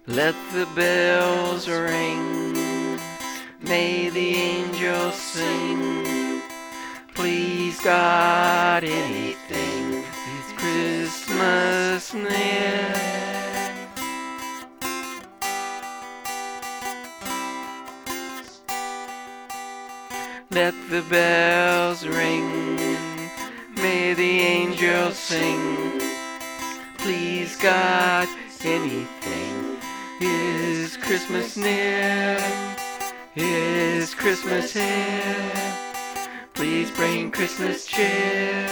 Let the bells ring, may the angels sing. Please God, anything is Christmas near. Let the bells ring, may the angels sing. Please God, anything is Christmas near. Is Christmas here? Please bring Christmas cheer.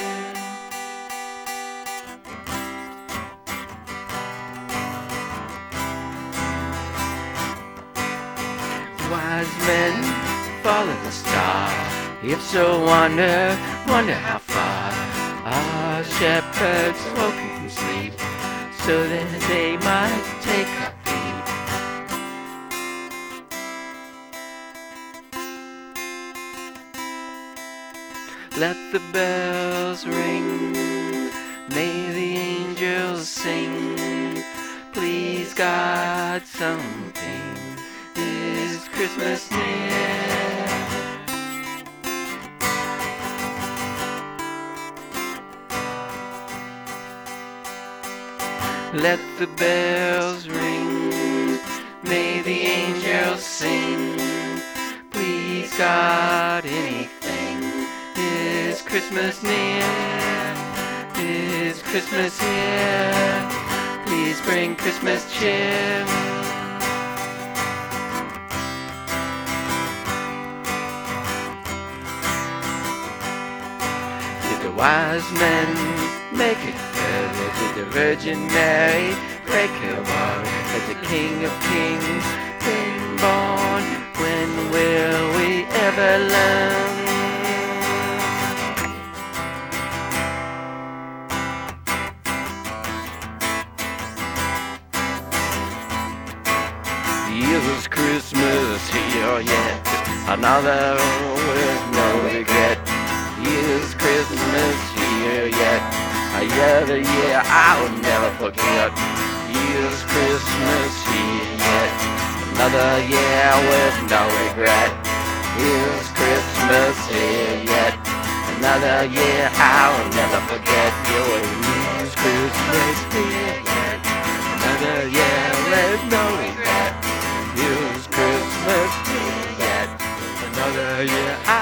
Wise men follow the star. If so, wonder how far. Our shepherds woke in sleep, so that they might take a peep. Let the bells ring, may the angels sing. Please God, something is Christmas near. Let the bells ring, may the angels sing. Please God, anything is Christmas near. Is Christmas here? Please bring Christmas cheer. Did the wise men make it further? Did the Virgin Mary break her word? Has the King of Kings been born? When will we ever learn? Is Christmas here yet? Another with no regret. Is Christmas here yet? Another year I'll never forget. Is Christmas here yet? Another year with no regret. Is Christmas here yet? Another year I'll never forget. Is Christmas here yet? Another year with no regret. Is Christmas here yet? Another year